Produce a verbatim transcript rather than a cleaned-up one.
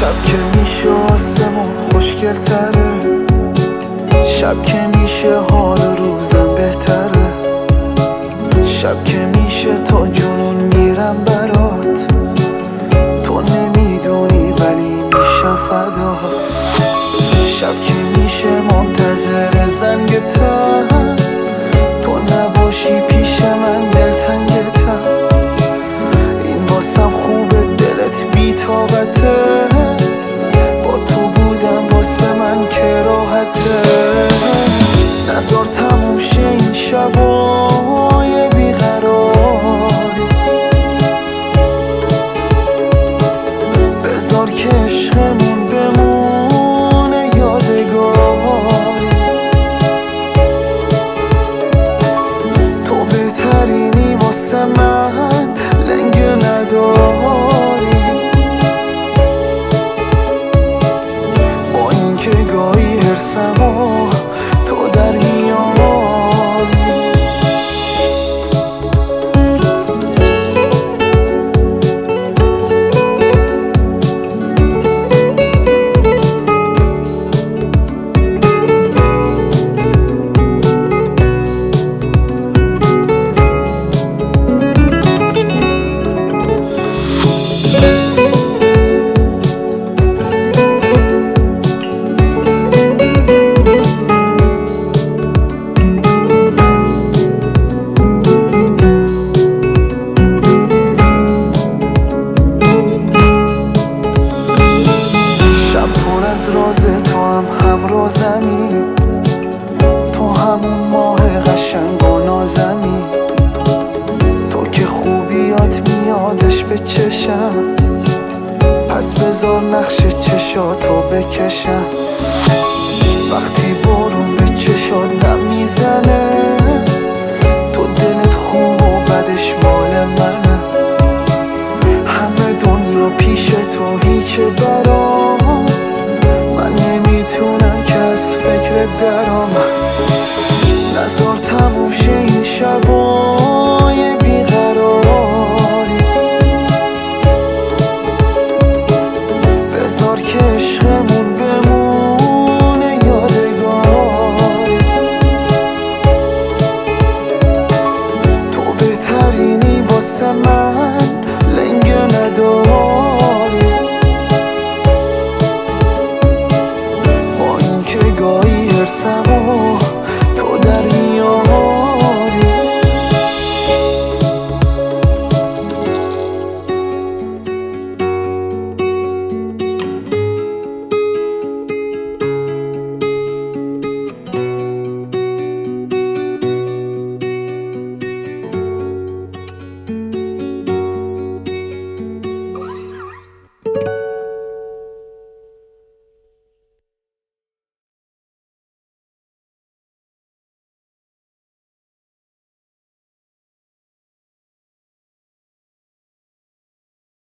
شب که میشه آسمون خوشگل‌تره، شب که میشه حال روزم بهتره، شب که میشه تا جنون میرم برات، تو نمیدونی ولی میشم فدا. شب که میشه منتظر زنگ تن، تو نباشی پیش من دلتنگتم، این واسم خوبه دلت بی طاقته، با تو بودم واسه من که راحته. نذار تموم شه این شبای بیقراری، بذار که عشقمون بمونه یادگاری، تو بهترینی واسه من لنگه نداری، با اینکه گاهی هرسمو تو در میاری. از راز تو هم همرازمی، تو همون ماه قشنگ و نازمی، تو که خوبیات میادش به چشم، پس بذار نقش چشاتو بکشم. وقتی بارون به چشات نم میزنه، تو دلت خوب و بدش مال منه، همه دنیا پیش تو هیچه برام، من نمیتونم که از فکر درام. نذار تموم شه این شبای بیقراری، بذار که عشقمون بمونه یادگاری، تو بهترینی واسه من لنگه نداری، گاهی هرسمو تو در میاری.